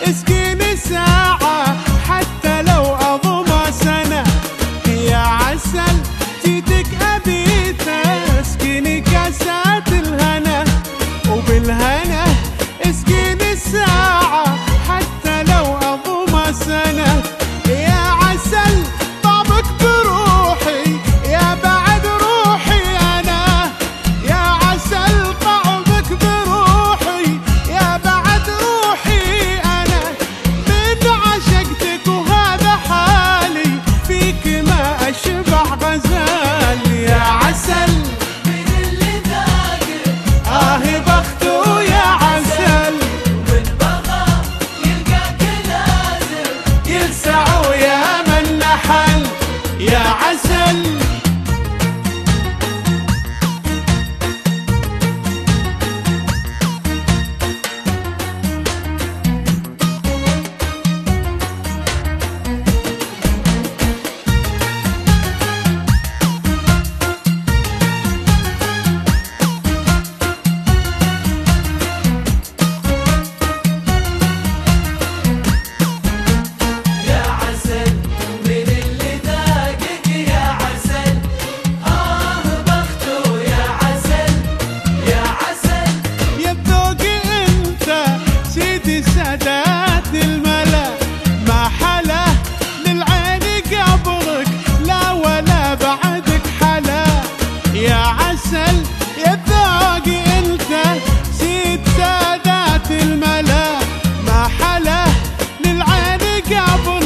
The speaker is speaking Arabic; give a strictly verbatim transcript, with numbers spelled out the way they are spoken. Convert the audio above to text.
اسقيني ساعة حتى لو أضمى سنة، يا عسل جيتك أبيت اسقيني كاسات الهنا، وبالهنا اسقيني ساعة حتى لو أضمى سنة، يا عسل طابك بروحي يا بعد روحي أنا، يا عسل طعمك بروحي يا بعد روحي أنا، من عشقتك وهذا حالي فيك ما أشبع غزال، يا عسل من اللي ذاقه آه بخته يا عسل، ومن بغى يلقاك نازل يلسع ويا من نحل يا عسل. يا عسل من اللي ذاقك يا عسل، آه بخته يا عسل يا عسل. يا بذوقي انت سيدي سادات الملا، ما حلا للعين قبرك لا ولا بعدك حلا، يا عسل يا بذوقي انت سيد سادات الملا، ما حلا للعين قبرك